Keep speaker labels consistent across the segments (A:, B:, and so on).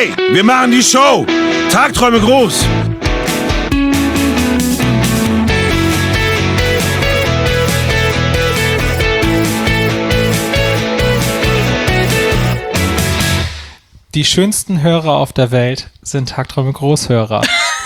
A: Hey, wir machen die Show. Tagträume groß.
B: Die schönsten Hörer auf der Welt sind Tagträume Großhörer.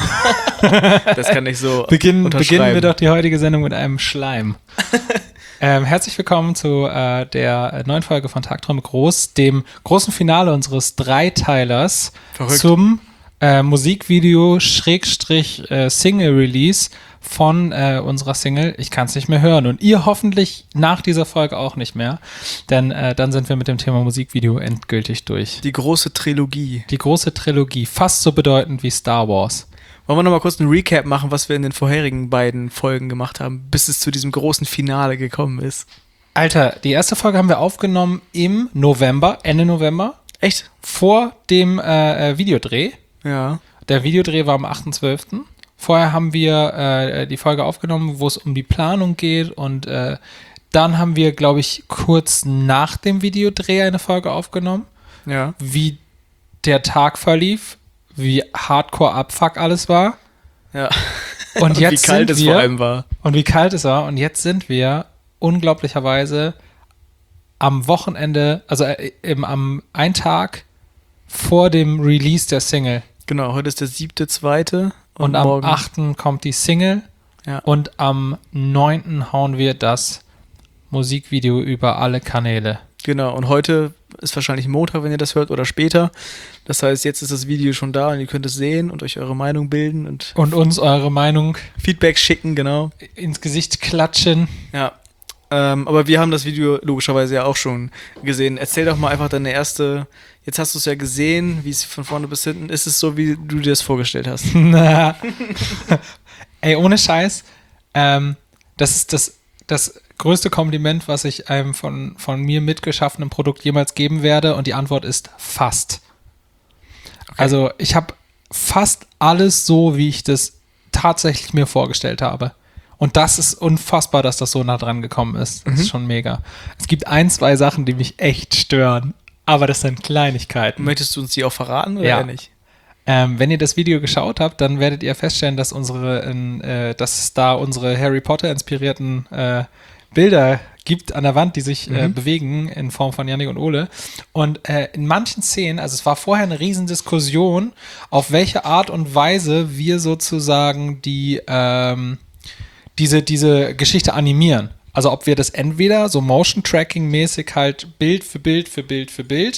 C: Das kann ich so
B: Beginnen wir doch die heutige Sendung mit einem Schleim. Herzlich willkommen zu der neuen Folge von Tagträume Groß, dem großen Finale unseres Dreiteilers zum Musikvideo Single-Release von unserer Single Ich kann's nicht mehr hören. Und ihr hoffentlich nach dieser Folge auch nicht mehr, denn dann sind wir mit dem Thema Musikvideo endgültig durch.
C: Die große Trilogie.
B: Die große Trilogie, fast so bedeutend wie Star Wars.
C: Wollen wir nochmal kurz einen Recap machen, was wir in den vorherigen beiden Folgen gemacht haben, bis es zu diesem großen Finale gekommen ist?
B: Alter, die erste Folge haben wir aufgenommen im November, Ende November.
C: Echt?
B: Vor dem Videodreh.
C: Ja.
B: Der Videodreh war am 8.12. Vorher haben wir die Folge aufgenommen, wo es um die Planung geht und dann haben wir, glaube ich, kurz nach dem Videodreh eine Folge aufgenommen.
C: Ja.
B: Wie der Tag verlief, wie hardcore Abfuck alles war.
C: Ja.
B: Und jetzt
C: wie kalt es vor allem war.
B: Und wie kalt es war. Und jetzt sind wir unglaublicherweise am Wochenende, also am einen Tag vor dem Release der Single.
C: Genau, heute ist der 7.2.
B: Und am 8. kommt die Single.
C: Ja.
B: Und am 9. hauen wir das Musikvideo über alle Kanäle.
C: Genau, und heute ist wahrscheinlich Montag, wenn ihr das hört, oder später. Das heißt, jetzt ist das Video schon da und ihr könnt es sehen und euch eure Meinung bilden. Und
B: uns eure Meinung
C: Feedback schicken, genau.
B: Ins Gesicht klatschen.
C: Ja, aber wir haben das Video logischerweise ja auch schon gesehen. Erzähl doch mal einfach deine erste, jetzt hast du es ja gesehen, wie es von vorne bis hinten, ist es so, wie du dir das vorgestellt hast?
B: Na. Ey, ohne Scheiß, das ist das größte Kompliment, was ich einem von mir mitgeschaffenem Produkt jemals geben werde, und die Antwort ist fast. Okay. Also ich habe fast alles so, wie ich das tatsächlich mir vorgestellt habe. Und das ist unfassbar, dass das so nah dran gekommen ist. Das ist schon mega. Es gibt 1, 2 Sachen, die mich echt stören, aber das sind Kleinigkeiten.
C: Möchtest du uns die auch verraten oder
B: ja.
C: nicht?
B: Wenn ihr das Video geschaut habt, dann werdet ihr feststellen, dass es da unsere Harry Potter inspirierten Bilder gibt an der Wand, die sich bewegen in Form von Yannick und Ole. Und in manchen Szenen, also es war vorher eine Riesendiskussion, auf welche Art und Weise wir sozusagen diese Geschichte animieren. Also ob wir das entweder so Motion-Tracking-mäßig halt Bild für Bild für Bild für Bild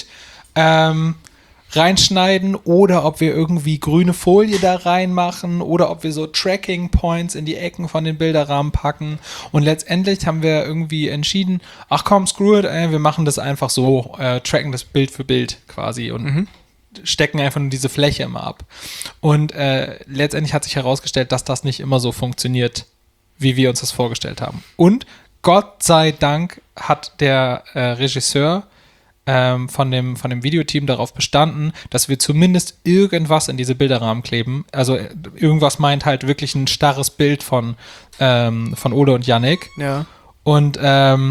B: reinschneiden oder ob wir irgendwie grüne Folie da reinmachen oder ob wir so Tracking-Points in die Ecken von den Bilderrahmen packen. Und letztendlich haben wir irgendwie entschieden, ach komm, screw it, wir machen das einfach so, tracken das Bild für Bild quasi und stecken einfach nur diese Fläche immer ab. Und letztendlich hat sich herausgestellt, dass das nicht immer so funktioniert, wie wir uns das vorgestellt haben. Und Gott sei Dank hat der Regisseur von dem Videoteam darauf bestanden, dass wir zumindest irgendwas in diese Bilderrahmen kleben. Also irgendwas meint halt wirklich ein starres Bild von Ole und Yannick.
C: Ja.
B: Und denn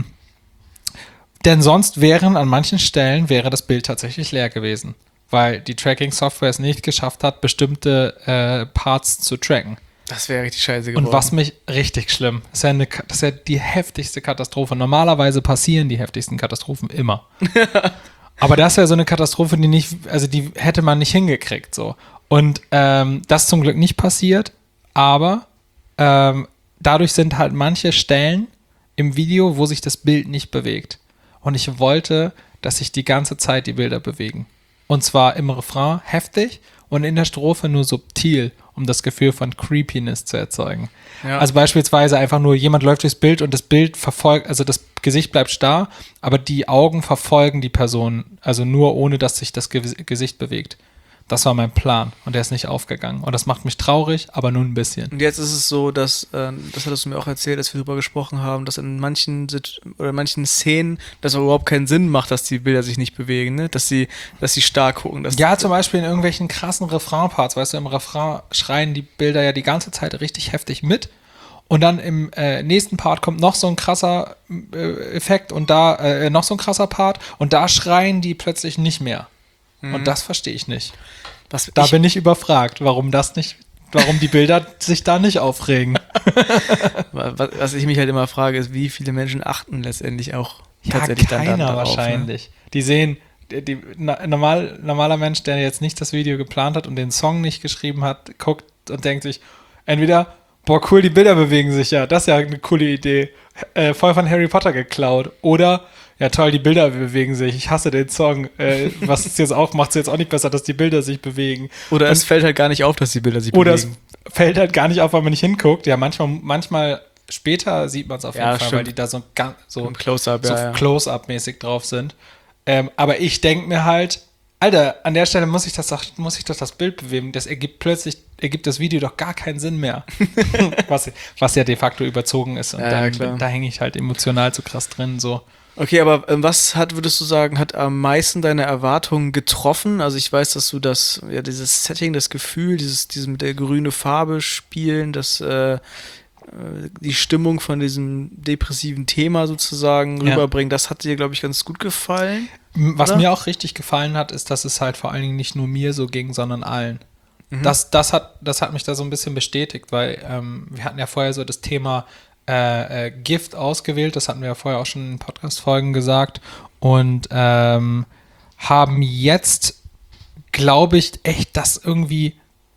B: sonst an manchen Stellen wäre das Bild tatsächlich leer gewesen, weil die Tracking-Software es nicht geschafft hat, bestimmte Parts zu tracken.
C: Das wäre richtig scheiße geworden.
B: Und was mich richtig schlimm, das ist ja die heftigste Katastrophe. Normalerweise passieren die heftigsten Katastrophen immer. Aber das ist ja so eine Katastrophe, die hätte man nicht hingekriegt. So. Und das ist zum Glück nicht passiert, aber dadurch sind halt manche Stellen im Video, wo sich das Bild nicht bewegt. Und ich wollte, dass sich die ganze Zeit die Bilder bewegen. Und zwar im Refrain heftig und in der Strophe nur subtil, um das Gefühl von Creepiness zu erzeugen. Ja. Also beispielsweise einfach nur, jemand läuft durchs Bild und das Bild verfolgt, also das Gesicht bleibt starr, aber die Augen verfolgen die Person, also nur ohne, dass sich das Gesicht bewegt. Das war mein Plan und der ist nicht aufgegangen. Und das macht mich traurig, aber nur ein bisschen.
C: Und jetzt ist es so, dass, das hattest du mir auch erzählt, als wir darüber gesprochen haben, dass in manchen Szenen das auch überhaupt keinen Sinn macht, dass die Bilder sich nicht bewegen, ne? Dass sie stark gucken.
B: Ja, zum Beispiel in irgendwelchen krassen Refrain-Parts, weißt du, im Refrain schreien die Bilder ja die ganze Zeit richtig heftig mit. Und dann im nächsten Part kommt noch so ein krasser Effekt und da noch so ein krasser Part und da schreien die plötzlich nicht mehr. Und das verstehe ich nicht.
C: Was
B: Da bin ich überfragt, warum die Bilder sich da nicht aufregen.
C: was ich mich halt immer frage, ist, wie viele Menschen achten letztendlich auch
B: Ja,
C: tatsächlich dann
B: keiner
C: darauf,
B: wahrscheinlich. Die sehen, normaler Mensch, der jetzt nicht das Video geplant hat und den Song nicht geschrieben hat, guckt und denkt sich, entweder, boah, cool, die Bilder bewegen sich ja, das ist ja eine coole Idee, voll von Harry Potter geklaut. Oder, ja toll, die Bilder bewegen sich, ich hasse den Song, was ist jetzt auch, macht es jetzt auch nicht besser, dass die Bilder sich bewegen.
C: Oder es fällt halt gar nicht auf, dass die Bilder sich
B: Oder
C: bewegen.
B: es fällt halt gar nicht auf, weil man nicht hinguckt. Ja, manchmal später sieht man es auf jeden Fall,
C: stimmt.
B: weil die da so
C: Im Close-Up,
B: so Close-Up-mäßig drauf sind. Aber ich denke mir halt, Alter, an der Stelle muss ich doch das Bild bewegen. Das ergibt das Video doch gar keinen Sinn mehr. was ja de facto überzogen ist. Und
C: klar.
B: da hänge ich halt emotional zu krass drin. So.
C: Okay, aber würdest du sagen, hat am meisten deine Erwartungen getroffen? Also ich weiß, dass du dieses Setting, das Gefühl, dieses mit der grüne Farbe spielen, die Stimmung von diesem depressiven Thema sozusagen rüberbringen, das hat dir, glaube ich, ganz gut gefallen.
B: Was
C: oder?
B: mir auch richtig gefallen hat, ist, dass es halt vor allen Dingen nicht nur mir so ging, sondern allen. Das hat mich da so ein bisschen bestätigt, weil wir hatten ja vorher so das Thema Gift ausgewählt, das hatten wir ja vorher auch schon in Podcast-Folgen gesagt und haben jetzt, glaube ich, echt das irgendwie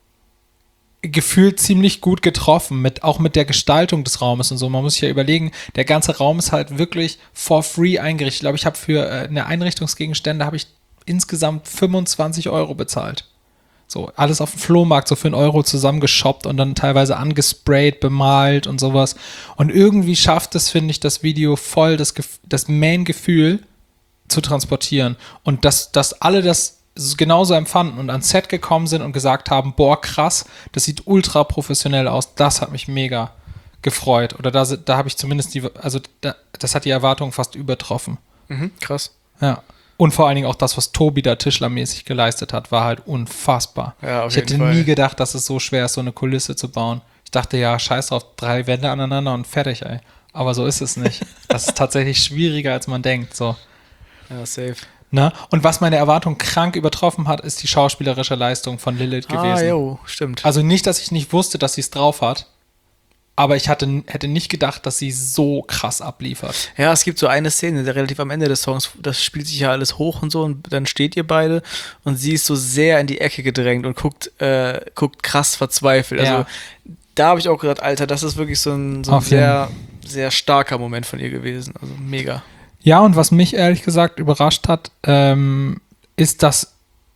B: gefühlt ziemlich gut getroffen, auch mit der Gestaltung des Raumes und so. Man muss sich ja überlegen, der ganze Raum ist halt wirklich for free eingerichtet. Ich glaube, ich habe für eine Einrichtungsgegenstände habe ich insgesamt 25 € bezahlt. So, alles auf dem Flohmarkt so für 1 € zusammengeshoppt und dann teilweise angesprayt, bemalt und sowas. Und irgendwie schafft es, finde ich, das Video voll das Main-Gefühl zu transportieren. Und dass alle das genauso empfanden und ans Set gekommen sind und gesagt haben, boah, krass, das sieht ultra professionell aus, das hat mich mega gefreut. Oder da habe ich zumindest das hat die Erwartung fast übertroffen.
C: Krass.
B: Ja. Und vor allen Dingen auch das, was Tobi da tischlermäßig geleistet hat, war halt unfassbar.
C: Ja, auf
B: ich
C: jeden
B: hätte
C: Fall.
B: nie gedacht, dass es so schwer ist, so eine Kulisse zu bauen. Ich dachte, ja, scheiß drauf, 3 Wände aneinander und fertig, ey. Aber so ist es nicht. Das ist tatsächlich schwieriger, als man denkt, so.
C: Ja, safe.
B: Ne? Und was meine Erwartung krank übertroffen hat, ist die schauspielerische Leistung von Lilith gewesen.
C: Jo, stimmt.
B: Also nicht, dass ich nicht wusste, dass sie es drauf hat, aber ich hätte nicht gedacht, dass sie so krass abliefert.
C: Ja, es gibt so eine Szene, relativ am Ende des Songs, das spielt sich ja alles hoch und so und dann steht ihr beide und sie ist so sehr in die Ecke gedrängt und guckt krass verzweifelt. Also da habe ich auch gedacht, Alter, das ist wirklich so ein sehr, sehr starker Moment von ihr gewesen. Also mega.
B: Ja, und was mich ehrlich gesagt überrascht hat, ist, dass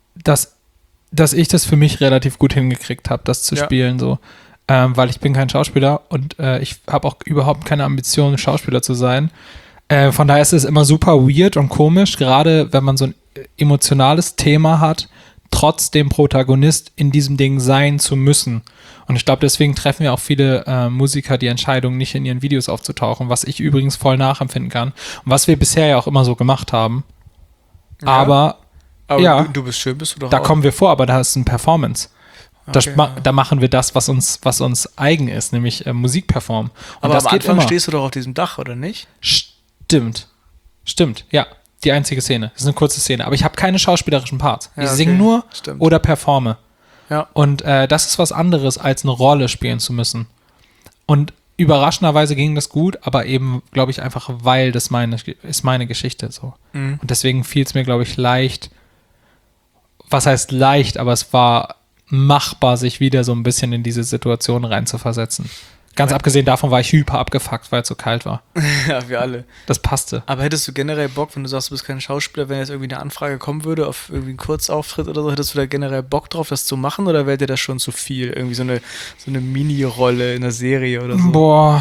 B: ich das für mich relativ gut hingekriegt habe, das zu spielen, so. Weil ich bin kein Schauspieler und ich habe auch überhaupt keine Ambition, Schauspieler zu sein. Von daher ist es immer super weird und komisch, gerade wenn man so ein emotionales Thema hat, trotzdem Protagonist in diesem Ding sein zu müssen. Und ich glaube, deswegen treffen ja auch viele Musiker die Entscheidung, nicht in ihren Videos aufzutauchen, was ich übrigens voll nachempfinden kann. Und was wir bisher ja auch immer so gemacht haben.
C: Ja.
B: Aber ja,
C: du bist schön, bist du doch
B: da
C: auch.
B: kommen wir vor, aber da ist ein Performance.
C: Okay,
B: Da machen wir das, was uns eigen ist, nämlich Musik performen. Und
C: aber
B: das
C: am
B: geht
C: Anfang
B: immer.
C: stehst du doch auf diesem Dach, oder nicht?
B: Stimmt, ja. Die einzige Szene. Das ist eine kurze Szene. Aber ich habe keine schauspielerischen Parts.
C: Ja,
B: Ich
C: okay.
B: singe nur
C: Stimmt.
B: oder performe.
C: Ja.
B: Und das ist was anderes, als eine Rolle spielen zu müssen. Und überraschenderweise ging das gut, aber eben, glaube ich, einfach, weil das meine Geschichte so.
C: Mhm.
B: Und deswegen fiel es mir, glaube ich, leicht. Was heißt leicht, aber es war machbar, sich wieder so ein bisschen in diese Situation reinzuversetzen. Ganz abgesehen davon war ich hyper abgefuckt, weil es so kalt war.
C: Ja, wir alle.
B: Das passte.
C: Aber hättest du generell Bock, wenn du sagst, du bist kein Schauspieler, wenn jetzt irgendwie eine Anfrage kommen würde auf irgendwie einen Kurzauftritt oder so, hättest du da generell Bock drauf, das zu machen, oder wäre dir das schon zu viel? Irgendwie so eine Mini-Rolle in einer Serie oder so?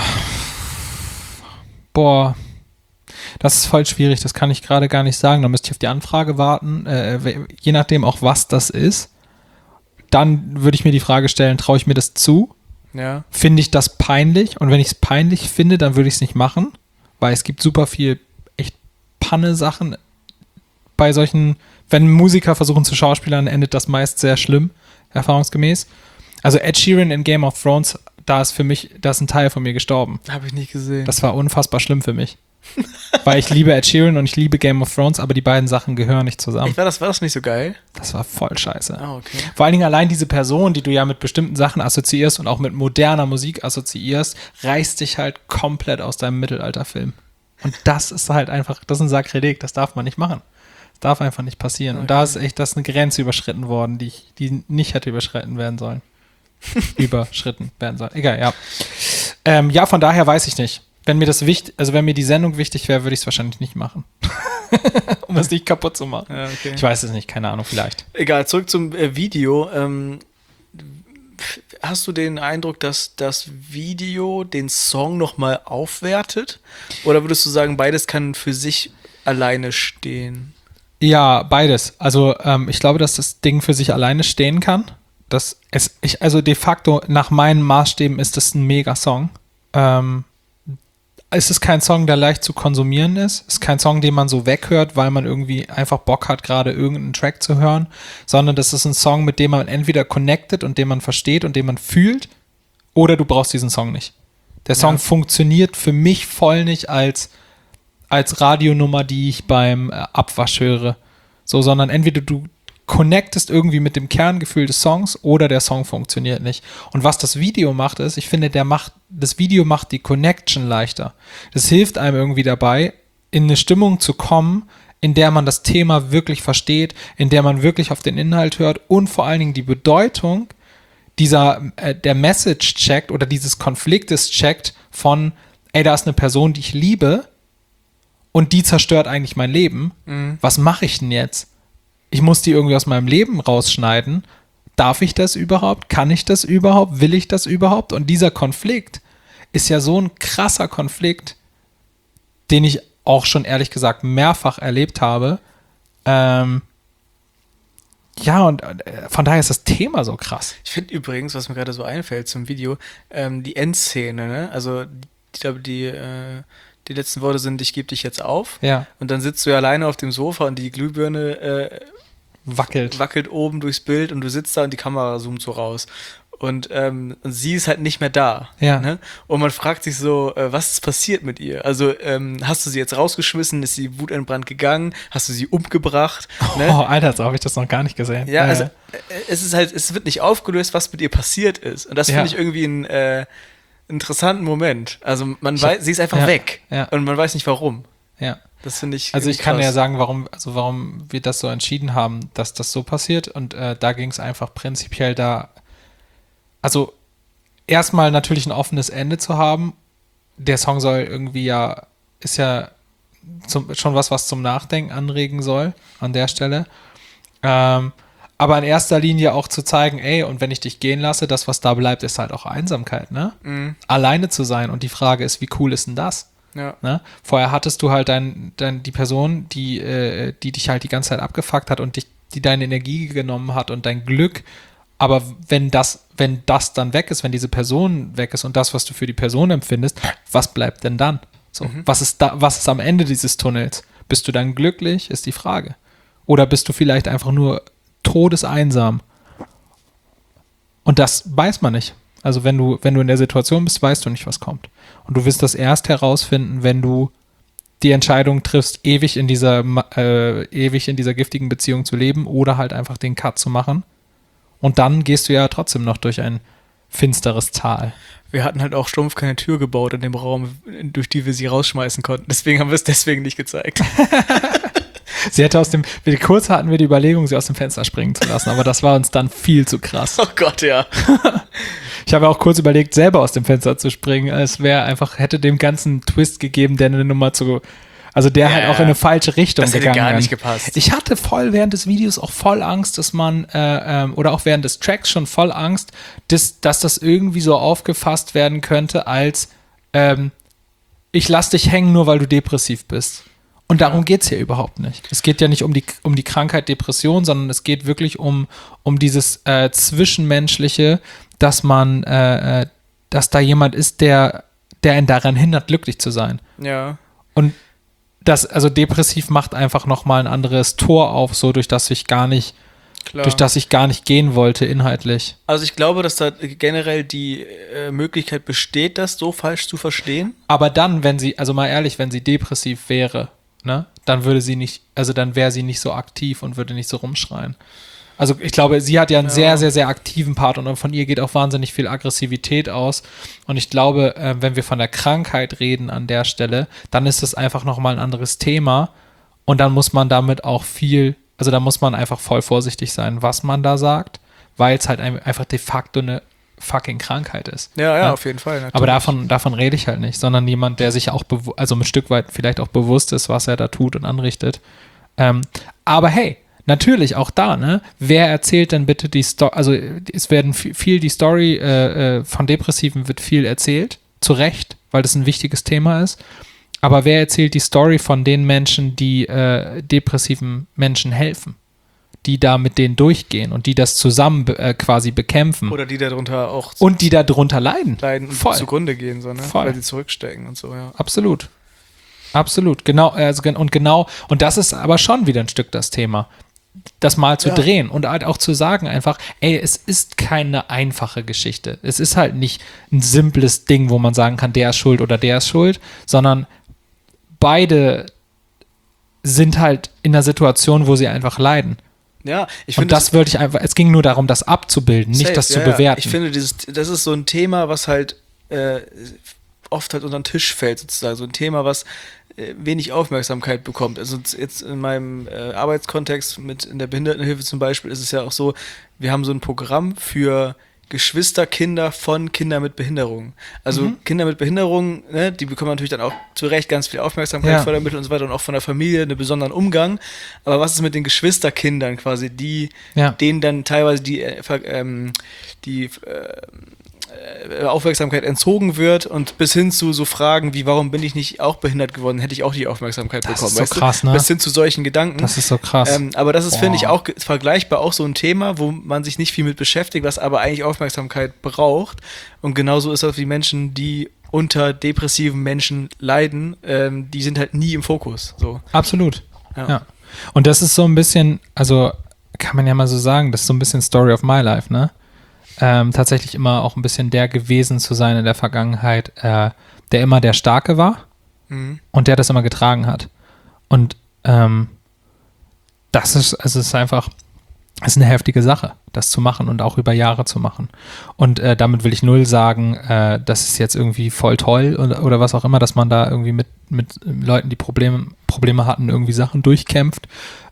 B: Boah. Das ist voll schwierig, das kann ich gerade gar nicht sagen. Da müsste ich auf die Anfrage warten, je nachdem auch, was das ist. Dann würde ich mir die Frage stellen, traue ich mir das zu?
C: Ja.
B: Finde ich das peinlich? Und wenn ich es peinlich finde, dann würde ich es nicht machen, weil es gibt super viel echt Panne-Sachen bei solchen, wenn Musiker versuchen zu schauspielern, endet das meist sehr schlimm, erfahrungsgemäß. Also Ed Sheeran in Game of Thrones, da ist ein Teil von mir gestorben.
C: Habe ich nicht gesehen.
B: Das war unfassbar schlimm für mich. Weil ich liebe Ed Sheeran und ich liebe Game of Thrones, aber die beiden Sachen gehören nicht zusammen.
C: War das nicht so geil?
B: Das war voll scheiße.
C: Ah, okay.
B: Vor allen Dingen allein diese Person, die du ja mit bestimmten Sachen assoziierst und auch mit moderner Musik assoziierst, reißt dich halt komplett aus deinem Mittelalterfilm. Und das ist halt einfach, das ist ein Sakrileg, das darf man nicht machen. Das darf einfach nicht passieren. Und da ist echt, das ist eine Grenze überschritten worden, die nicht hätte überschritten werden sollen. Egal, ja. Ja, von daher weiß ich nicht. Wenn mir wenn mir die Sendung wichtig wäre, würde ich es wahrscheinlich nicht machen. Um es nicht kaputt zu machen.
C: Ja, okay.
B: Ich weiß es nicht, keine Ahnung, vielleicht.
C: Egal, zurück zum Video. Hast du den Eindruck, dass das Video den Song nochmal aufwertet? Oder würdest du sagen, beides kann für sich alleine stehen?
B: Ja, beides. Also ich glaube, dass das Ding für sich alleine stehen kann. Also de facto nach meinen Maßstäben ist das ein Mega-Song. Es ist kein Song, der leicht zu konsumieren ist. Es ist kein Song, den man so weghört, weil man irgendwie einfach Bock hat, gerade irgendeinen Track zu hören, sondern das ist ein Song, mit dem man entweder connected und den man versteht und den man fühlt, oder du brauchst diesen Song nicht. Der Song funktioniert für mich voll nicht als Radionummer, die ich beim Abwasch höre. So, sondern entweder du connectest irgendwie mit dem Kerngefühl des Songs oder der Song funktioniert nicht. Und was das Video macht, ist, ich finde, das Video macht die Connection leichter. Das hilft einem irgendwie dabei, in eine Stimmung zu kommen, in der man das Thema wirklich versteht, in der man wirklich auf den Inhalt hört und vor allen Dingen die Bedeutung der Message checkt oder dieses Konfliktes checkt von, ey, da ist eine Person, die ich liebe und die zerstört eigentlich mein Leben. Was mache ich denn jetzt? Ich muss die irgendwie aus meinem Leben rausschneiden. Darf ich das überhaupt? Kann ich das überhaupt? Will ich das überhaupt? Und dieser Konflikt ist ja so ein krasser Konflikt, den ich auch schon ehrlich gesagt mehrfach erlebt habe. Ja, und von daher ist das Thema so krass.
C: Ich finde übrigens, was mir gerade so einfällt zum Video, die Endszene, ne? Also ich glaube, die letzten Worte sind, ich gebe dich jetzt auf.
B: Ja.
C: Und dann sitzt du ja alleine auf dem Sofa und die Glühbirne wackelt oben durchs Bild und du sitzt da und die Kamera zoomt so raus. Und sie ist halt nicht mehr da.
B: Ja.
C: Ne? Und man fragt sich so, was ist passiert mit ihr? Also hast du sie jetzt rausgeschmissen? Ist sie wutentbrannt gegangen? Hast du sie umgebracht? Ne?
B: Oh, Alter, so habe ich das noch gar nicht gesehen.
C: Ja, also es wird nicht aufgelöst, was mit ihr passiert ist. Und das finde ich irgendwie einen interessanten Moment. Also sie ist einfach weg. Ja. Und man weiß nicht warum.
B: Ja.
C: Das finde ich.
B: Also ich kann ja sagen, warum wir das so entschieden haben, dass das so passiert. Und da ging es einfach prinzipiell also erstmal natürlich ein offenes Ende zu haben. Der Song soll irgendwie ist ja schon was zum Nachdenken anregen soll an der Stelle. Aber in erster Linie auch zu zeigen, ey, und wenn ich dich gehen lasse, das, was da bleibt, ist halt auch Einsamkeit, ne? Mhm. Alleine zu sein. Und die Frage ist, wie cool ist denn das?
C: Ja.
B: Ne? Vorher hattest du halt die Person, die dich halt die ganze Zeit abgefuckt hat und die deine Energie genommen hat und dein Glück. Aber wenn das dann weg ist, wenn diese Person weg ist und das, was du für die Person empfindest, was bleibt denn dann? So, was ist am Ende dieses Tunnels? Bist du dann glücklich, ist die Frage. Oder bist du vielleicht einfach nur todeseinsam? Und das weiß man nicht. Also wenn du in der Situation bist, weißt du nicht, was kommt. Und du wirst das erst herausfinden, wenn du die Entscheidung triffst, ewig in dieser giftigen Beziehung zu leben oder halt einfach den Cut zu machen. Und dann gehst du ja trotzdem noch durch ein finsteres Tal.
C: Wir hatten halt auch stumpf keine Tür gebaut in dem Raum, durch die wir sie rausschmeißen konnten. Deswegen haben wir es nicht gezeigt.
B: Kurz hatten wir die Überlegung, sie aus dem Fenster springen zu lassen, aber das war uns dann viel zu krass.
C: Oh Gott, ja.
B: Ich habe auch kurz überlegt, selber aus dem Fenster zu springen. Es hätte dem ganzen Twist gegeben, der eine Nummer halt auch in eine falsche Richtung gegangen wäre. Das hätte gar nicht gepasst. Ich hatte während des Videos auch voll Angst, dass man, oder auch während des Tracks schon voll Angst, dass das irgendwie so aufgefasst werden könnte als ich lass dich hängen, nur weil du depressiv bist. Und darum geht es hier überhaupt nicht. Es geht ja nicht um die Krankheit Depression, sondern es geht wirklich um dieses Zwischenmenschliche, dass dass da jemand ist, der ihn daran hindert, glücklich zu sein.
C: Ja.
B: Und depressiv macht einfach nochmal ein anderes Tor auf, so durch das ich gar nicht
C: Klar.
B: durch das ich gar nicht gehen wollte inhaltlich.
C: Also ich glaube, dass da generell die Möglichkeit besteht, das so falsch zu verstehen.
B: Aber dann, wenn sie, also mal ehrlich, wenn sie depressiv wäre, ne, dann würde sie nicht, also dann wäre sie nicht so aktiv und würde nicht so rumschreien. Also ich glaube, sie hat ja einen sehr, sehr, sehr aktiven Part und von ihr geht auch wahnsinnig viel Aggressivität aus. Und ich glaube, wenn wir von der Krankheit reden an der Stelle, dann ist es einfach nochmal ein anderes Thema. Und dann muss man damit auch also da muss man einfach voll vorsichtig sein, was man da sagt, weil es halt einfach de facto eine fucking Krankheit ist.
C: Ja, auf jeden Fall. Natürlich.
B: Aber davon rede ich halt nicht, sondern jemand, der sich auch, also ein Stück weit vielleicht auch bewusst ist, was er da tut und anrichtet. Aber hey, natürlich auch da, ne? Wer erzählt denn bitte die Story? Also es werden viel die Story von Depressiven wird viel erzählt, zu Recht, weil das ein wichtiges Thema ist. Aber wer erzählt die Story von den Menschen, die depressiven Menschen helfen? Die da mit denen durchgehen und die das zusammen quasi bekämpfen.
C: Oder die darunter auch
B: und die darunter leiden.
C: und
B: Voll.
C: zugrunde gehen, so, ne?
B: Voll.
C: Weil sie zurückstecken und so, ja.
B: Absolut. Absolut, genau, und das ist aber schon wieder ein Stück das Thema, das mal zu drehen und halt auch zu sagen einfach, ey, es ist keine einfache Geschichte. Es ist halt nicht ein simples Ding, wo man sagen kann, der ist schuld oder der ist schuld, sondern beide sind halt in einer Situation, wo sie einfach leiden.
C: Ja, ich
B: Und
C: finde
B: das würde ich einfach, es ging nur darum, das abzubilden, nicht das zu bewerten.
C: Ich finde, das ist so ein Thema, was halt oft halt unter den Tisch fällt, sozusagen. So ein Thema, was wenig Aufmerksamkeit bekommt. Also jetzt in meinem Arbeitskontext in der Behindertenhilfe zum Beispiel ist es ja auch so, wir haben so ein Programm für Geschwisterkinder von Kindern mit Behinderung. Also Kinder mit Behinderung, ne, die bekommen natürlich dann auch zu Recht ganz viel Aufmerksamkeit, Fördermittel und so weiter und auch von der Familie einen besonderen Umgang. Aber was ist mit den Geschwisterkindern quasi, denen dann teilweise die Aufmerksamkeit entzogen wird und bis hin zu so Fragen wie, warum bin ich nicht auch behindert geworden, hätte ich auch die Aufmerksamkeit bekommen.
B: Das ist so krass, ne?
C: Bis hin zu solchen Gedanken.
B: Das ist so krass.
C: Aber das ist, finde ich, auch vergleichbar auch so ein Thema, wo man sich nicht viel mit beschäftigt, was aber eigentlich Aufmerksamkeit braucht. Und genauso ist das wie Menschen, die unter depressiven Menschen leiden, die sind halt nie im Fokus. So.
B: Absolut. Ja. Und das ist so ein bisschen, also kann man ja mal so sagen, das ist so ein bisschen Story of my life, ne? Tatsächlich immer auch ein bisschen der gewesen zu sein in der Vergangenheit, der immer der Starke war und der das immer getragen hat. Und das ist einfach, das ist eine heftige Sache, das zu machen und auch über Jahre zu machen. Und damit will ich null sagen, das ist jetzt irgendwie voll toll oder was auch immer, dass man da irgendwie mit Leuten, die Probleme hatten, irgendwie Sachen durchkämpft.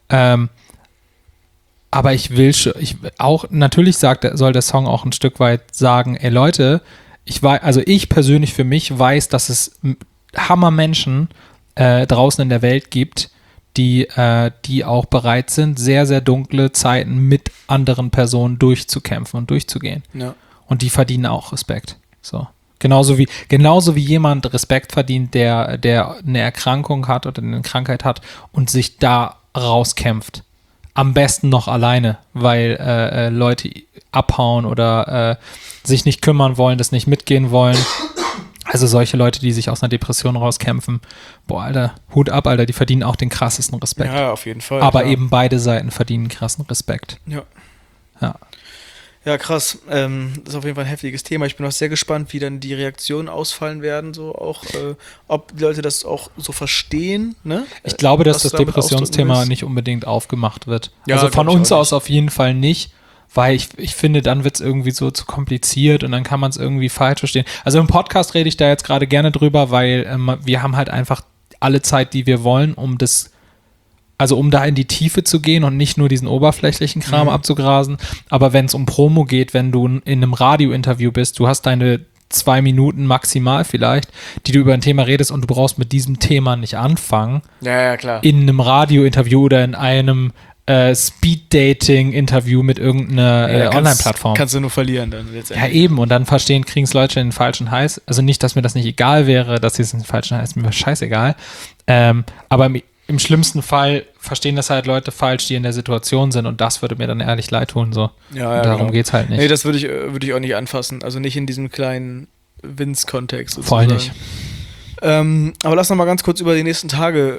B: Aber natürlich soll der Song auch ein Stück weit sagen, ey Leute, ich persönlich für mich weiß, dass es Hammermenschen draußen in der Welt gibt, die auch bereit sind, sehr, sehr dunkle Zeiten mit anderen Personen durchzukämpfen und durchzugehen. Ja. Und die verdienen auch Respekt. So. Genauso wie jemand Respekt verdient, der eine Erkrankung hat oder eine Krankheit hat und sich da rauskämpft. Am besten noch alleine, weil Leute abhauen oder sich nicht kümmern wollen, das nicht mitgehen wollen. Also solche Leute, die sich aus einer Depression rauskämpfen, boah, Alter, Hut ab, Alter, die verdienen auch den krassesten Respekt.
C: Ja, auf jeden Fall.
B: Aber eben beide Seiten verdienen krassen Respekt.
C: Ja.
B: Ja.
C: Ja, krass. Das ist auf jeden Fall ein heftiges Thema. Ich bin auch sehr gespannt, wie dann die Reaktionen ausfallen werden, so auch, ob die Leute das auch so verstehen, ne?
B: Ich glaube, dass das
C: damit
B: Depressionsthema
C: ausdrücken
B: nicht unbedingt aufgemacht wird.
C: Ja,
B: also von
C: glaub ich
B: uns
C: auch
B: aus auf jeden Fall nicht, weil ich finde, dann wird es irgendwie so zu kompliziert und dann kann man es irgendwie falsch verstehen. Also im Podcast rede ich da jetzt gerade gerne drüber, weil wir haben halt einfach alle Zeit, die wir wollen, um da in die Tiefe zu gehen und nicht nur diesen oberflächlichen Kram abzugrasen. Aber wenn es um Promo geht, wenn du in einem Radiointerview bist, du hast deine 2 Minuten maximal vielleicht, die du über ein Thema redest und du brauchst mit diesem Thema nicht anfangen.
C: Ja, klar.
B: In einem Radiointerview oder in einem Speed-Dating-Interview mit irgendeiner Online-Plattform.
C: Kannst du nur verlieren dann letztendlich.
B: Ja, eben. Und dann kriegen es Leute in den falschen Hals. Also nicht, dass mir das nicht egal wäre, dass sie es in den falschen Hals, mir wäre scheißegal. Aber im schlimmsten Fall verstehen das halt Leute falsch, die in der Situation sind und das würde mir dann ehrlich leid tun. So.
C: Ja,
B: darum
C: genau.
B: geht's halt nicht.
C: Nee, das würde ich auch nicht anfassen. Also nicht in diesem kleinen Vince-Kontext
B: Voll nicht.
C: Aber lass noch mal ganz kurz über die nächsten Tage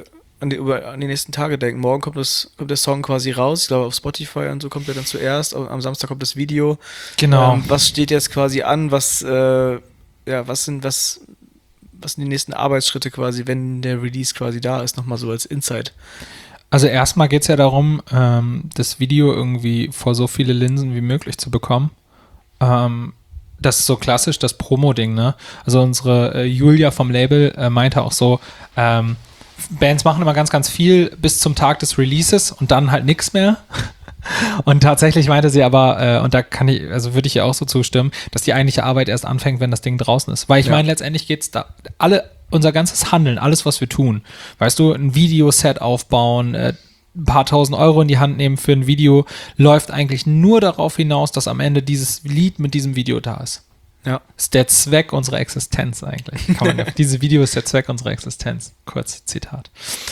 C: an die nächsten Tage denken. Morgen kommt der Song quasi raus. Ich glaube, auf Spotify und so kommt er dann zuerst. Am Samstag kommt das Video.
B: Genau.
C: Was steht jetzt quasi an? Was sind die nächsten Arbeitsschritte quasi, wenn der Release quasi da ist? Nochmal so als Insight.
B: Also erstmal geht es ja darum, das Video irgendwie vor so viele Linsen wie möglich zu bekommen. Das ist so klassisch, das Promo-Ding, ne? Also unsere Julia vom Label meinte auch so, Bands machen immer ganz, ganz viel bis zum Tag des Releases und dann halt nichts mehr. Und tatsächlich meinte sie aber, und da würde ich ihr auch so zustimmen, dass die eigentliche Arbeit erst anfängt, wenn das Ding draußen ist. Weil ich meine, letztendlich geht es da, unser ganzes Handeln, alles, was wir tun, weißt du, ein Videoset aufbauen, ein paar tausend Euro in die Hand nehmen für ein Video, läuft eigentlich nur darauf hinaus, dass am Ende dieses Lied mit diesem Video da ist.
C: Ja.
B: Ist der Zweck unserer Existenz eigentlich. Diese Video ist der Zweck unserer Existenz. Kurz Zitat.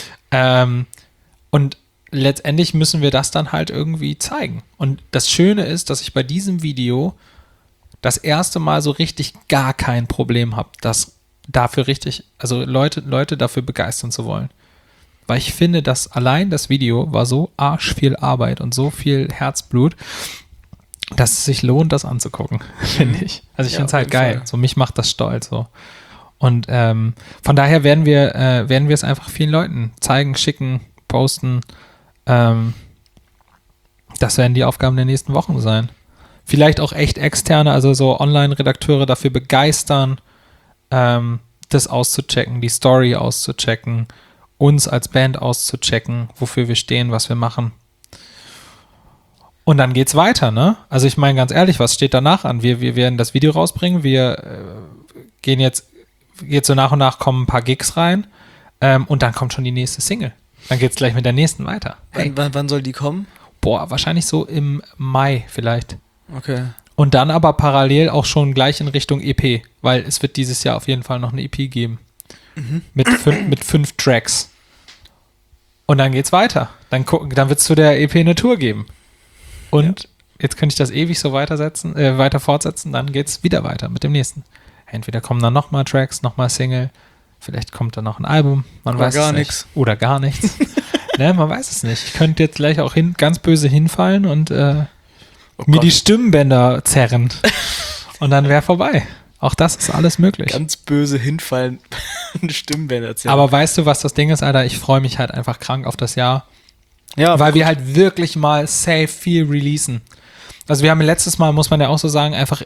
B: Und letztendlich müssen wir das dann halt irgendwie zeigen. Und das Schöne ist, dass ich bei diesem Video das erste Mal so richtig gar kein Problem habe, das dafür also Leute dafür begeistern zu wollen. Weil ich finde, dass allein das Video war so arschviel Arbeit und so viel Herzblut, dass es sich lohnt, das anzugucken, finde ich. Also ich finde es halt geil. So, mich macht das stolz so. Und von daher werden wir es einfach vielen Leuten zeigen, schicken, posten. Das werden die Aufgaben der nächsten Wochen sein. Vielleicht auch echt externe, also so Online-Redakteure dafür begeistern, das auszuchecken, die Story auszuchecken, uns als Band auszuchecken, wofür wir stehen, was wir machen. Und dann geht's weiter, ne? Also ich meine ganz ehrlich, was steht danach an? Wir werden das Video rausbringen, wir gehen jetzt so nach und nach kommen ein paar Gigs rein und dann kommt schon die nächste Single. Dann geht's gleich mit der nächsten weiter.
C: Hey. Wann soll die kommen?
B: Boah, wahrscheinlich so im Mai vielleicht.
C: Okay.
B: Und dann aber parallel auch schon gleich in Richtung EP, weil es wird dieses Jahr auf jeden Fall noch eine EP geben. Mit 5 Tracks. Und dann geht's weiter. Dann wird es zu der EP eine Tour geben. Und jetzt könnte ich das ewig so weiter fortsetzen, dann geht's wieder weiter mit dem nächsten. Entweder kommen dann nochmal Tracks, nochmal Single, vielleicht kommt dann noch ein Album, man weiß es nicht. Oder gar nichts. Ne, man weiß es nicht. Ich könnte jetzt gleich auch ganz böse hinfallen und mir die Stimmbänder zerren. Und dann wäre vorbei. Auch das ist alles möglich.
C: Ganz böse hinfallen und Stimmbänder zerren.
B: Aber weißt du, was das Ding ist, Alter? Ich freue mich halt einfach krank auf das Jahr.
C: Ja,
B: weil wir halt wirklich mal safe viel releasen. Also wir haben letztes Mal, muss man ja auch so sagen, einfach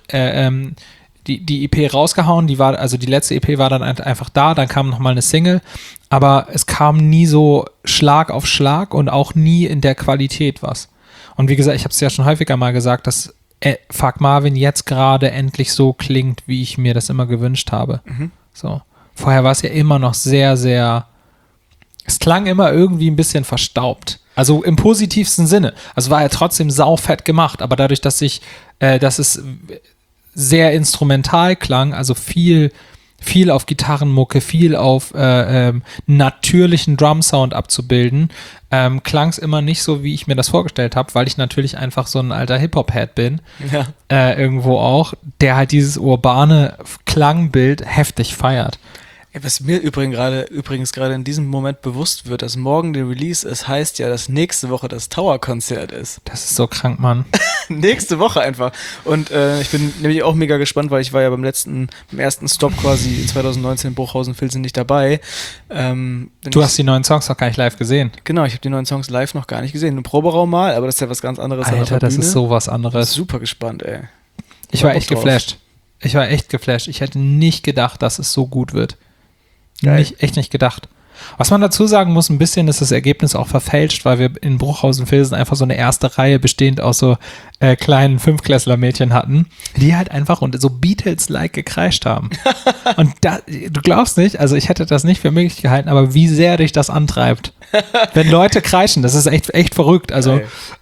B: die EP rausgehauen. Die letzte EP war dann einfach da, dann kam nochmal eine Single. Aber es kam nie so Schlag auf Schlag und auch nie in der Qualität was. Und wie gesagt, ich habe es ja schon häufiger mal gesagt, dass Fuck Marvin jetzt gerade endlich so klingt, wie ich mir das immer gewünscht habe. So. Vorher war es ja immer noch sehr, sehr, es klang immer irgendwie ein bisschen verstaubt. Also im positivsten Sinne. Also war ja trotzdem saufett gemacht, aber dadurch, dass es sehr instrumental klang, also viel auf Gitarrenmucke, viel auf natürlichen Drum-Sound abzubilden, klang es immer nicht so, wie ich mir das vorgestellt habe, weil ich natürlich einfach so ein alter Hip-Hop-Head bin, irgendwo auch, der halt dieses urbane Klangbild heftig feiert.
C: Was mir übrigens gerade in diesem Moment bewusst wird, dass morgen der Release ist, heißt ja, dass nächste Woche das Tower-Konzert ist.
B: Das ist so krank, Mann.
C: Nächste Woche einfach. Und ich bin nämlich auch mega gespannt, weil ich war ja beim ersten Stop quasi in 2019 in Bruchhausen-Vilsen nicht dabei.
B: Du hast die neuen Songs noch gar nicht live gesehen.
C: Genau, ich habe die neuen Songs live noch gar nicht gesehen. Im Proberaum mal, aber das ist ja was ganz anderes.
B: Alter, das ist so was anderes.
C: Super gespannt, ey.
B: Ich war echt geflasht. Ich hätte nicht gedacht, dass es so gut wird. Echt nicht gedacht. Was man dazu sagen muss, ein bisschen ist das Ergebnis auch verfälscht, weil wir in Bruchhausen-Vilsen einfach so eine erste Reihe bestehend aus so kleinen Fünftklässler-Mädchen hatten, die halt einfach und so Beatles-like gekreischt haben. Und du glaubst nicht, also ich hätte das nicht für möglich gehalten, aber wie sehr dich das antreibt. Wenn Leute kreischen, das ist echt verrückt. Also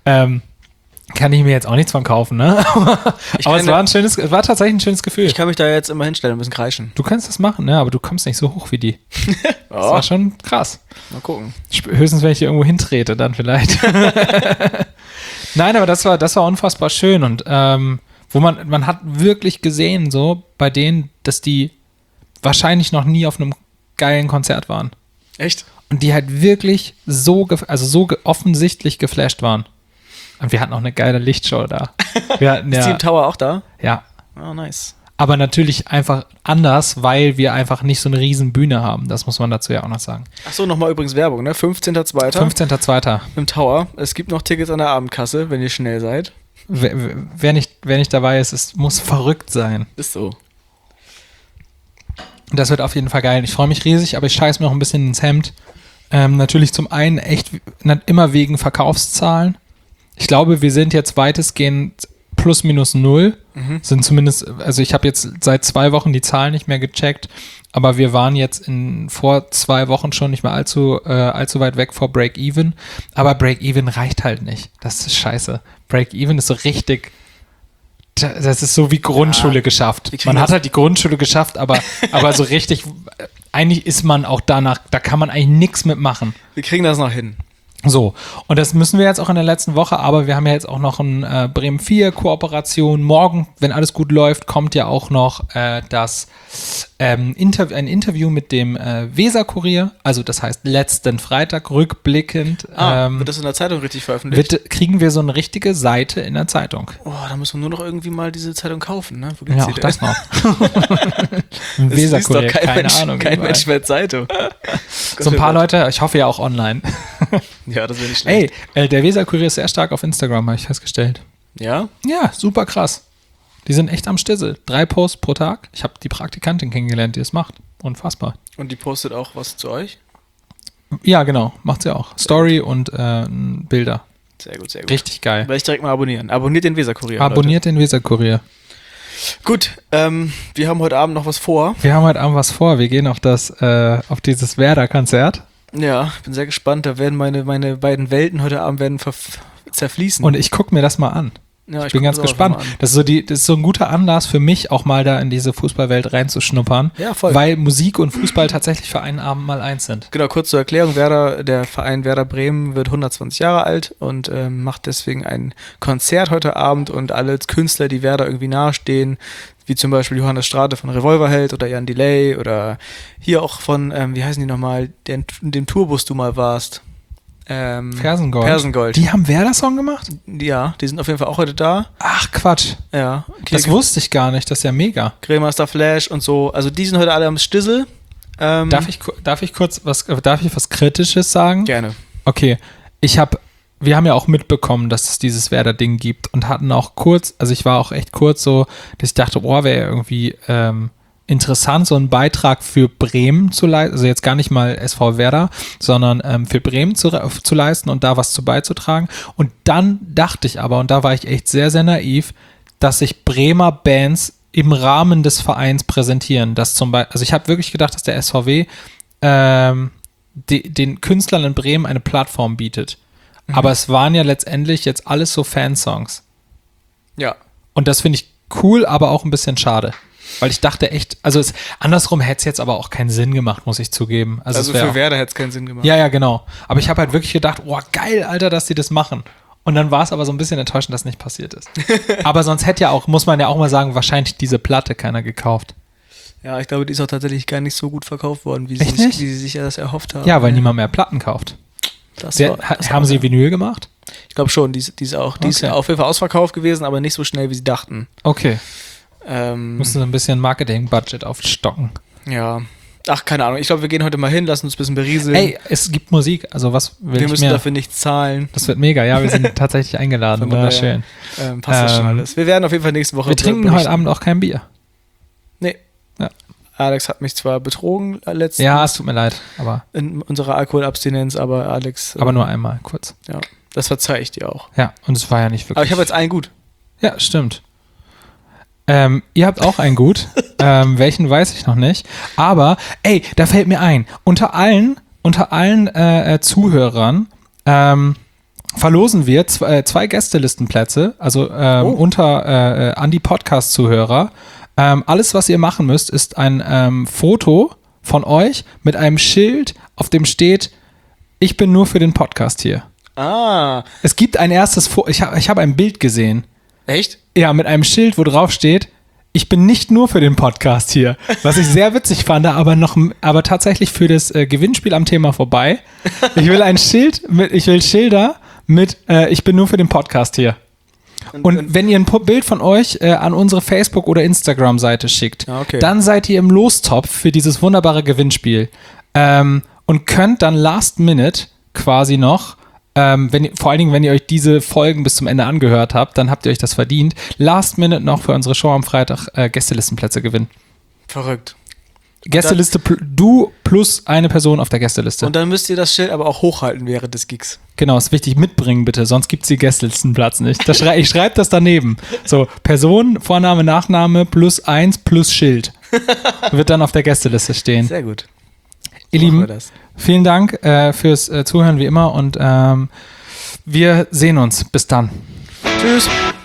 B: kann ich mir jetzt auch nichts von kaufen, ne? Aber es war tatsächlich ein schönes Gefühl.
C: Ich kann mich da jetzt immer hinstellen und ein bisschen kreischen.
B: Du kannst das machen, ne? Aber du kommst nicht so hoch wie die. Das war schon krass.
C: Mal gucken.
B: Höchstens, wenn ich hier irgendwo hintrete, dann vielleicht. Nein, aber das war unfassbar schön und wo man hat wirklich gesehen, so bei denen, dass die wahrscheinlich noch nie auf einem geilen Konzert waren.
C: Echt?
B: und die halt wirklich so offensichtlich geflasht waren. Und wir hatten auch eine geile Lichtshow da. Wir hatten
C: Ist Team Tower auch da?
B: ja.
C: Oh, nice.
B: Aber natürlich einfach anders, weil wir einfach nicht so eine riesen Bühne haben. Das muss man dazu ja auch noch sagen.
C: Achso, nochmal übrigens Werbung, ne? 15.02.
B: 15.02.
C: im Tower. Es gibt noch Tickets an der Abendkasse, wenn ihr schnell seid.
B: Wer nicht dabei ist, es muss verrückt sein.
C: Ist so.
B: Das wird auf jeden Fall geil. Ich freue mich riesig, aber ich scheiß mir noch ein bisschen ins Hemd. Natürlich zum einen echt immer wegen Verkaufszahlen. Ich glaube, wir sind jetzt weitestgehend plus minus null. Sind zumindest, also ich habe jetzt seit 2 Wochen die Zahlen nicht mehr gecheckt, aber wir waren jetzt vor 2 Wochen schon nicht mehr allzu weit weg vor Break-Even. Aber Break-Even reicht halt nicht. Das ist scheiße. Break-Even ist so richtig, das ist so wie Grundschule geschafft. Man hat halt die Grundschule geschafft, aber so richtig, eigentlich ist man auch danach, da kann man eigentlich nichts mitmachen.
C: Wir kriegen das noch hin.
B: So, und das müssen wir jetzt auch in der letzten Woche, aber wir haben ja jetzt auch noch ein Bremen 4 Kooperation. Morgen, wenn alles gut läuft, kommt ja auch noch ein Interview mit dem Weser-Kurier, also das heißt letzten Freitag, rückblickend.
C: Wird das in der Zeitung richtig veröffentlicht?
B: Kriegen wir so eine richtige Seite in der Zeitung.
C: Oh, da muss man nur noch irgendwie mal diese Zeitung kaufen, ne? Wo
B: Ja,
C: gibt's
B: auch
C: die
B: das
C: denn?
B: noch. Ein
C: Das liest doch
B: Weser-Kurier,
C: kein Mensch mehr Zeitung.
B: So ein paar Leute, ich hoffe ja auch online.
C: Ja, das wäre nicht schlecht.
B: Der Weser-Kurier ist sehr stark auf Instagram, habe ich festgestellt.
C: Ja?
B: Ja, super krass. Die sind echt am Stissel. 3 Posts pro Tag. Ich habe die Praktikantin kennengelernt, die es macht. Unfassbar.
C: Und die postet auch was zu euch?
B: Ja, genau. Macht sie auch. Story und Bilder.
C: Sehr gut, sehr gut.
B: Richtig geil.
C: Werde ich direkt mal abonnieren. Abonniert den Weser-Kurier.
B: Abonniert den Weser-Kurier.
C: Gut, wir haben heute Abend noch was vor.
B: Wir haben heute Abend was vor. Wir gehen auf dieses Werder-Konzert.
C: Ja, ich bin sehr gespannt. Da werden meine beiden Welten heute Abend zerfließen.
B: Und ich gucke mir das mal an.
C: Ja,
B: Ich bin ganz gespannt. Das ist so ein guter Anlass für mich, auch mal da in diese Fußballwelt reinzuschnuppern.
C: Ja, voll.
B: Weil Musik und Fußball tatsächlich für einen Abend mal eins sind.
C: Genau, kurz zur Erklärung. Der Verein Werder Bremen wird 120 Jahre alt und macht deswegen ein Konzert heute Abend und alle Künstler, die Werder irgendwie nahestehen, wie zum Beispiel Johannes Strate von Revolverheld oder Jan Delay oder hier auch von, wie heißen die nochmal, in dem Tourbus du mal warst.
B: Fersengold. Die haben Werder-Song gemacht?
C: Ja, die sind auf jeden Fall auch heute da.
B: Ach, Quatsch.
C: Ja.
B: Das wusste ich gar nicht, das ist ja mega.
C: Grillmaster Flash und so. Also die sind heute alle am Stissel.
B: Darf ich was Kritisches sagen?
C: Gerne.
B: Okay, wir haben ja auch mitbekommen, dass es dieses Werder-Ding gibt und hatten auch ich war auch echt kurz so, dass ich dachte, wäre ja irgendwie interessant, so einen Beitrag für Bremen zu leisten, also jetzt gar nicht mal SV Werder, sondern für Bremen zu leisten und da was zu beizutragen. Und dann dachte ich aber, und da war ich echt sehr, sehr naiv, dass sich Bremer Bands im Rahmen des Vereins präsentieren. Also ich habe wirklich gedacht, dass der SVW den Künstlern in Bremen eine Plattform bietet. Aber es waren ja letztendlich jetzt alles so Fansongs.
C: Ja.
B: Und das finde ich cool, aber auch ein bisschen schade. Weil ich dachte echt, andersrum hätte es jetzt aber auch keinen Sinn gemacht, muss ich zugeben.
C: Also für Werder hätte es keinen Sinn gemacht.
B: Ja, genau. Aber ich habe halt wirklich gedacht, geil, Alter, dass die das machen. Und dann war es aber so ein bisschen enttäuschend, dass nicht passiert ist. Aber sonst muss man ja auch mal sagen, wahrscheinlich diese Platte keiner gekauft.
C: Ja, ich glaube, die ist auch tatsächlich gar nicht so gut verkauft worden, wie sie sich das erhofft haben.
B: Ja, weil niemand mehr Platten kauft. Haben sie Vinyl gemacht?
C: Ich glaube schon, die ist auf jeden Fall ausverkauft gewesen, aber nicht so schnell, wie sie dachten.
B: Okay. Müssen so ein bisschen Marketing-Budget aufstocken.
C: Ja. Ach, keine Ahnung. Ich glaube, wir gehen heute mal hin, lassen uns ein bisschen berieseln.
B: Ey, es gibt Musik, also was will ich mehr?
C: Wir müssen dafür nichts zahlen.
B: Das wird mega, ja, wir sind tatsächlich eingeladen. Wunderschön.
C: Passt das schon alles. Wir werden auf jeden Fall nächste Woche
B: Wir trinken heute Abend auch kein Bier.
C: Nee.
B: Ja.
C: Alex hat mich zwar betrogen letztens.
B: Ja, es tut mir leid, aber
C: in unserer Alkoholabstinenz, aber Alex...
B: Aber nur einmal, kurz.
C: Ja, das verzeihe ich dir auch.
B: Ja, und es war ja nicht wirklich...
C: Aber ich habe jetzt einen gut.
B: Ja, stimmt. Ihr habt auch einen gut. Welchen weiß ich noch nicht. Aber, ey, da fällt mir ein, unter allen Zuhörern verlosen wir 2 Gästelistenplätze, also an die Podcast-Zuhörer. Alles, was ihr machen müsst, ist ein Foto von euch mit einem Schild, auf dem steht, ich bin nur für den Podcast hier.
C: Ah.
B: Es gibt ein erstes Foto, ich hab ein Bild gesehen.
C: Echt?
B: Ja, mit einem Schild, wo drauf steht, ich bin nicht nur für den Podcast hier, was ich sehr witzig fand, aber tatsächlich für das Gewinnspiel am Thema vorbei. Ich will Schilder mit ich bin nur für den Podcast hier. Und wenn ihr ein Bild von euch an unsere Facebook- oder Instagram-Seite schickt, dann seid ihr im Lostopf für dieses wunderbare Gewinnspiel. Und könnt dann last minute quasi noch, vor allen Dingen, wenn ihr euch diese Folgen bis zum Ende angehört habt, dann habt ihr euch das verdient, last minute noch für unsere Show am Freitag Gästelistenplätze gewinnen.
C: Verrückt.
B: Gästeliste, du plus eine Person auf der Gästeliste.
C: Und dann müsst ihr das Schild aber auch hochhalten während des Gigs.
B: Genau, ist wichtig, mitbringen bitte, sonst gibt es die Gästelistenplatz nicht. Ich schreibe das daneben. So, Person, Vorname, Nachname, +1 plus Schild. Wird dann auf der Gästeliste stehen.
C: Sehr gut.
B: Ihr Lieben, vielen Dank fürs Zuhören wie immer und wir sehen uns. Bis dann.
C: Tschüss.